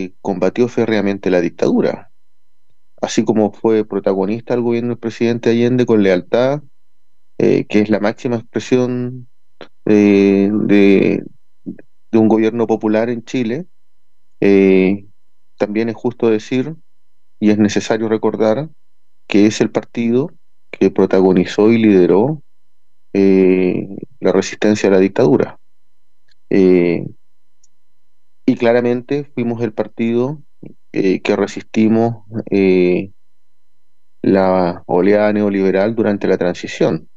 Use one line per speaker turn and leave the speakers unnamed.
combatió férreamente la dictadura, así como fue protagonista del gobierno del presidente Allende con lealtad, que es la máxima expresión de un gobierno popular en Chile. También es justo decir y es necesario recordar que es el partido que protagonizó y lideró eh, la resistencia a la dictadura. Eh, y claramente fuimos el partido que resistimos la oleada neoliberal durante la transición.